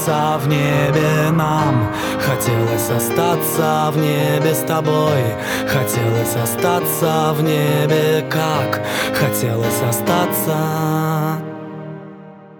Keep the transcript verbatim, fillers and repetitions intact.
остаться в небе нам. Хотелось остаться в небе с тобой. Хотелось остаться в небе, как хотелось остаться.